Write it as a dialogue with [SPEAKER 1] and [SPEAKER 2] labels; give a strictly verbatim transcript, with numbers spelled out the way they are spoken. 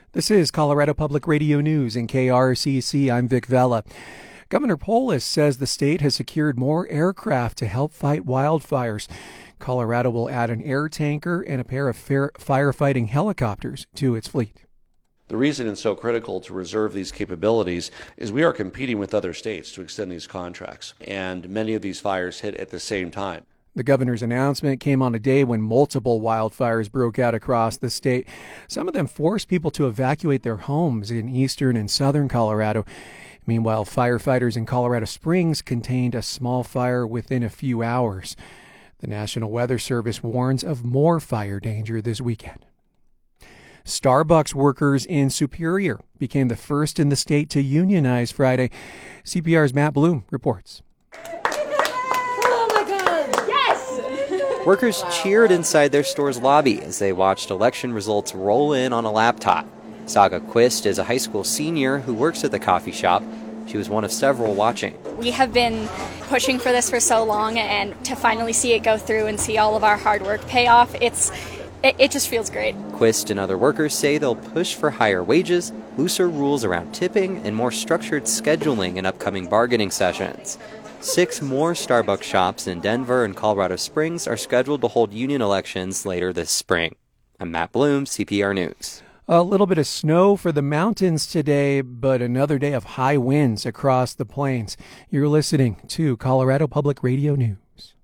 [SPEAKER 1] This is Colorado Public Radio News in K R C C. I'm Vic Vela. Governor Polis says the state has secured more aircraft to help fight wildfires. Colorado will add an air tanker and a pair of firefighting helicopters to its fleet.
[SPEAKER 2] The reason it's so critical to reserve these capabilities is we are competing with other states to extend these contracts, and many of these fires hit at the same time.
[SPEAKER 1] The governor's announcement came on a day when multiple wildfires broke out across the state. Some of them forced people to evacuate their homes in eastern and southern Colorado. Meanwhile, firefighters in Colorado Springs contained a small fire within a few hours. The National Weather Service warns of more fire danger this weekend. Starbucks workers in Superior became the first in the state to unionize Friday. C P R's Matt Bloom reports.
[SPEAKER 3] Workers cheered inside their store's lobby as they watched election results roll in on a laptop. Saga Quist is a high school senior who works at the coffee shop. She was one of several watching.
[SPEAKER 4] We have been pushing for this for so long, and to finally see it go through and see all of our hard work pay off, it's it, it just feels great.
[SPEAKER 3] Quist and other workers say they'll push for higher wages, looser rules around tipping, and more structured scheduling in upcoming bargaining sessions. Six more Starbucks shops in Denver and Colorado Springs are scheduled to hold union elections later this spring. I'm Matt Bloom, C P R News.
[SPEAKER 1] A little bit of snow for the mountains today, but another day of high winds across the plains. You're listening to Colorado Public Radio News.